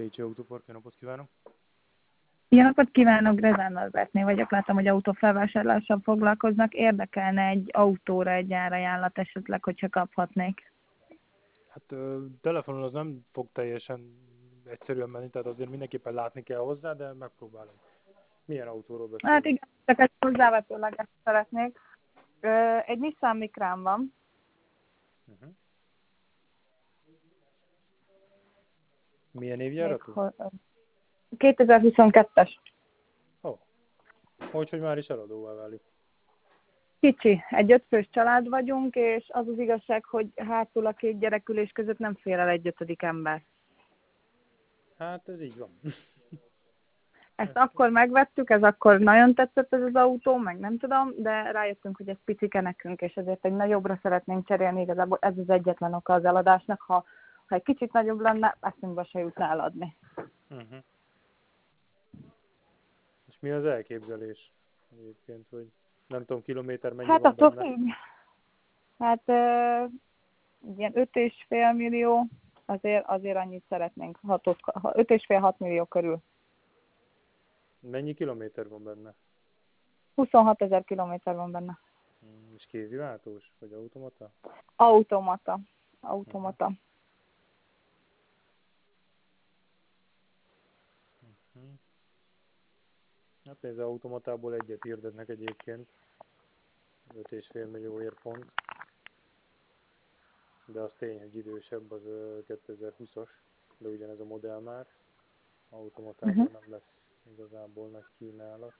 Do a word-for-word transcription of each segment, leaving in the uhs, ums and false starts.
Bécsi Autópark, jó napot kívánok! Jó napot kívánok, Grezán Norbertnél vagyok. Láttam, hogy autófelvásárlással foglalkoznak. Érdekelne egy autóra egy árajánlat esetleg, hogyha kaphatnék. Hát ö, telefonon az nem fog teljesen egyszerűen menni, tehát azért mindenképpen látni kell hozzá, de megpróbálom. Milyen autóról Hát beszélünk? igen, csak egy hozzávetőleget szeretnék. Ö, egy Nissan Micrán van. Uh-huh. Milyen Még évjáratú? ho- kétezer-huszonkettes. Ó, oh. Hogy, hogy már is eladóvá válik. Kicsi, egy ötfős család vagyunk, és az az igazság, hogy hátul a két gyerekülés között nem fér el egy ötödik ember. Hát ez így van. Ezt akkor megvettük, ez akkor nagyon tetszett ez az autó, meg nem tudom, de rájöttünk, hogy ez picike nekünk, és ezért egy nagyobbra szeretnénk cserélni, igazából ez az egyetlen oka az eladásnak, ha, ha egy kicsit nagyobb lenne, eszünkbe se jutna eladni. Uh-huh. És mi az elképzelés egyébként, hogy nem tudom, kilométer mennyi Hát van attól benne? függ. Hát uh, ilyen öt és fél millió, azért, azért annyit szeretnénk, öt és fél hat millió körül. Mennyi kilométer van benne? huszonhat ezer kilométer van benne. Hmm, és kéziváltós, vagy automata? Automata. Automata. Uh-huh. Uh-huh. Hát nézd, az automatából egyet hirdetnek egyébként, öt és fél millióért pont, de az tény, hogy idősebb, az kétezer-húszas, de ugyanez a modell már, automatából Uh-huh. nem lesz igazából nagy kínálat.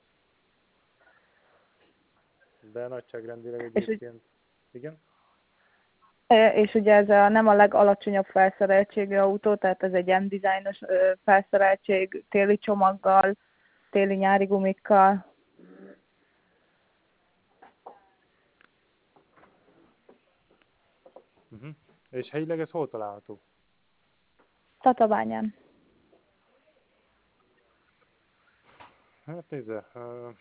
De nagyságrendileg És úgy egyébként, igen? És ugye ez a, nem a legalacsonyabb felszereltségű autó, tehát ez egy M-designos felszereltség, téli csomaggal, téli-nyári gumikkal. Uh-huh. És helyileg ez hol található? Tatabányán. Hát nézze, uh,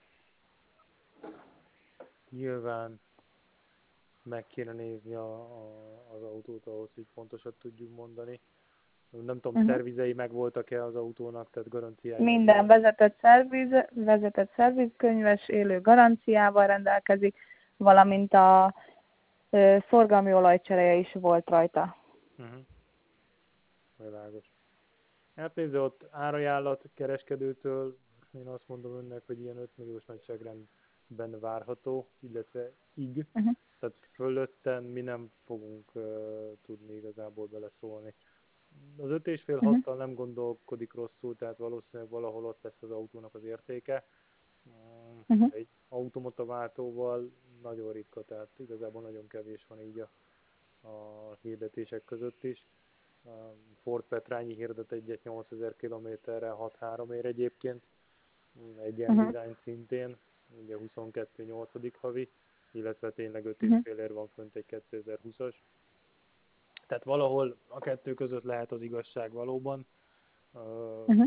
nyilván meg kéne nézni a, a, az autót ahhoz, hogy pontosat tudjuk mondani. Nem tudom, Uh-huh. szervizei meg voltak-e az autónak, tehát garanciái meg Minden volt. vezetett szerviz, vezetett szervizkönyves, élő garanciával rendelkezik, valamint a ö, szorgalmi olajcseréje is volt rajta. Uh-huh. Világos. Hát nézze, ott árajánlat kereskedőtől, én azt mondom önnek, hogy ilyen öt milliós nagyságrendben várható, illetve ig, Uh-huh. tehát fölötten mi nem fogunk uh, tudni igazából beleszólni. Az öt és fél Uh-huh. hattal nem gondolkodik rosszul, tehát valószínűleg valahol ott lesz az autónak az értéke. Uh-huh. Egy automata váltóval nagyon ritka, tehát igazából nagyon kevés van így a, a hirdetések között is. Ford Petrányi hirdet egyet nyolcezer kilométerre hat-három ér egyébként, egy ilyen Uh-huh. design szintén, ugye huszonkettő nyolcadik havi, illetve tényleg öt és Uh-huh. fél ér van fönt egy kétezer-húszas. Tehát valahol a kettő között lehet az igazság valóban. Uh-huh.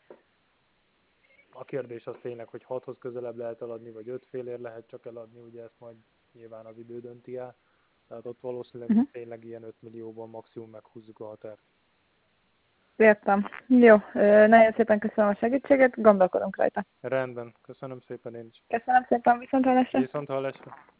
A kérdés az tényleg, hogy hathoz közelebb lehet eladni, vagy öt fél ér lehet csak eladni, ugye ezt majd nyilván az idő dönti el. Tehát ott valószínűleg Uh-huh. tényleg ilyen öt millióban maximum meghúzzuk a határt. Értem. Jó, ö, nagyon szépen köszönöm a segítséget, gondolkodunk rajta. Rendben, köszönöm szépen én is. Köszönöm szépen, viszontlátásra. Viszont hallásra.